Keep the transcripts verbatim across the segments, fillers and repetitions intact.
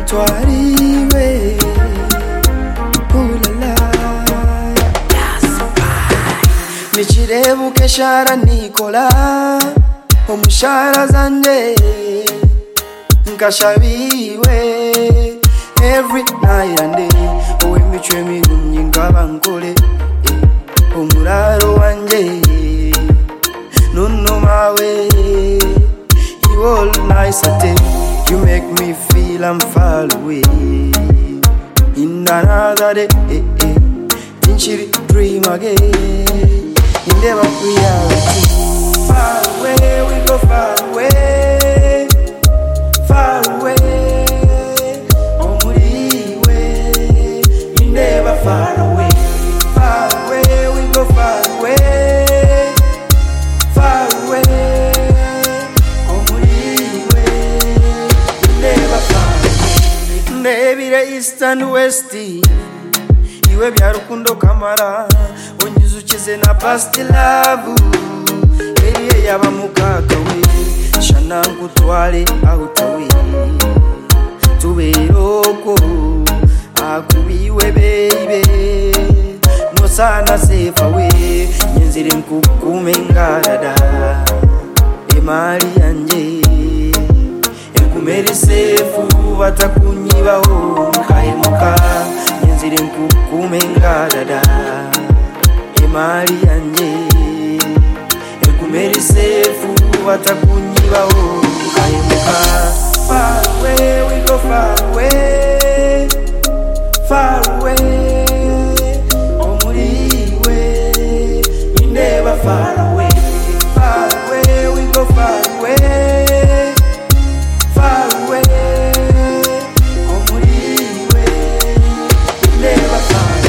twariwe. Ooh la la. Michirebuke shara nikola omushara zanje nkashabiwe every night and day. Owe michwe mirungi ngabankole omuraro wanje nunno mawe. You all nice at it. You make me feel I'm far away in another day. Eh, eh. Tinchiri dream again. In the reality, far away, we go far away, far away, omuri way, we never far away, far away, we go far away, far away, omuri way, we never far away. Maybe the east and west, iwe byarukundo kamara. Uchize na past love Eriye yaba mukaka we Shanangu twale autawe Tuberoko Akubiwe baby No sana safe away Nyenzire nkukume ngarada Emari anje Enkumere safe Watakunyibaho Nkahemuka Nyenzire nkukume ngarada Mari anje ekumeri sefu watakunyibaho kayemuka. Far away, we go far away, far away, omuri we, we never far away. Far away, we go far away, far away, omuri we, we never far away.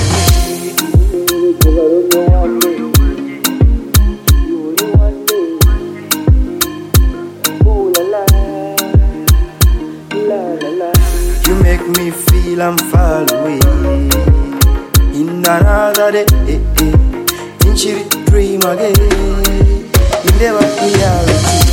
You make me feel I'm far away in another day. Eh, eh. Tinchiri dream again in the reality.